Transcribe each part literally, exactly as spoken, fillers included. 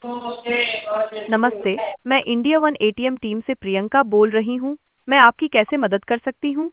नमस्ते, मैं India One ATM team से प्रियंका बोल रही हूँ। मैं आपकी कैसे मदद कर सकती हूँ?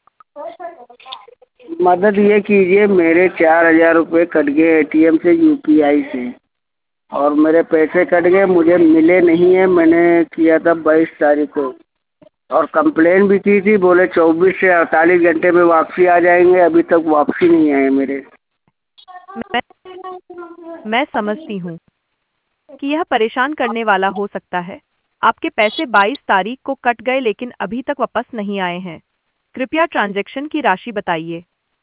मदद ये कीजिए, मेरे चार हजार रुपये कट गए एटीएम से, यूपीआई से, और मेरे पैसे कट गए, मुझे मिले नहीं है। मैंने किया था बाईस तारीख को और कंप्लेन भी की थी, बोले चौबीस से अड़तालीस घंटे में वापसी आ जाएंगे। अभी तक वापसी नहीं आए मेरे। मैं मैं समझती हूँ कि यह परेशान करने वाला हो सकता है। आपके पैसे बाईस तारीख को कट गए लेकिन अभी तक वापस नहीं आए हैं। कृपया ट्रांजैक्शन की राशि बताइए।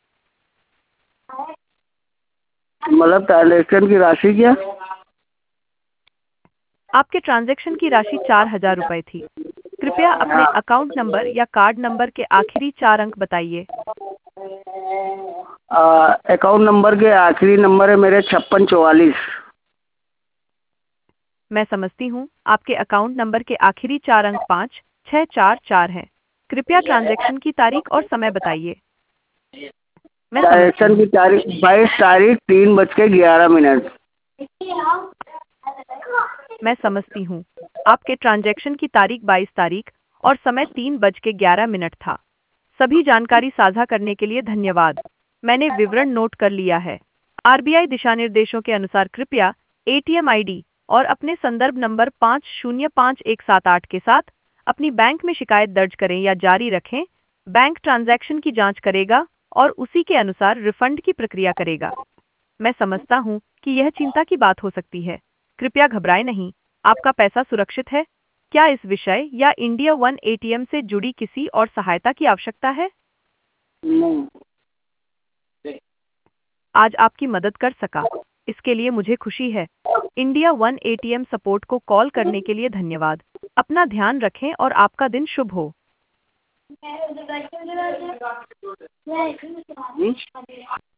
मतलब ट्रांजेक्शन की राशि क्या? आपके ट्रांजैक्शन की राशि चार हजार रुपये थी। कृपया अपने हाँ, अकाउंट नंबर या कार्ड नंबर के आखिरी चार अंक बताइए। अकाउंट नंबर के आखिरी नंबर है मेरे छप्पन चौवालीस। मैं समझती हूँ। आपके अकाउंट नंबर के आखिरी चार अंक पाँच छः चार चार हैं। कृपया ट्रांजैक्शन की तारीख और समय बताइए। मैं समझती ट्रांजेक्शन की हूँ। तारीख बाईस तारीख तीन बज के ग्यारह मिनट। मैं समझती हूँ। आपके ट्रांजैक्शन की तारीख बाईस तारीख और समय तीन बज के ग्यारह मिनट था। सभी जानकारी साझा करने के लिए धन्यवाद। मैंने विवरण नोट कर लिया है। आरबीआई दिशा निर्देशों के अनुसार कृपया एटीएम आईडी और अपने संदर्भ नंबर पाँच शून्य पाँच एक सात आठ के साथ अपनी बैंक में शिकायत दर्ज करें या जारी रखें। बैंक ट्रांजैक्शन की जांच करेगा और उसी के अनुसार रिफंड की प्रक्रिया करेगा। मैं समझता हूँ कि यह चिंता की बात हो सकती है। कृपया घबराएं नहीं, आपका पैसा सुरक्षित है। क्या इस विषय या इंडिया वन एटीएम से जुड़ी किसी और सहायता की आवश्यकता है? नहीं। आज आपकी मदद कर सका, इसके लिए मुझे खुशी है। इंडिया वन एटीएम सपोर्ट को कॉल करने के लिए धन्यवाद। अपना ध्यान रखें और आपका दिन शुभ हो। हम्म?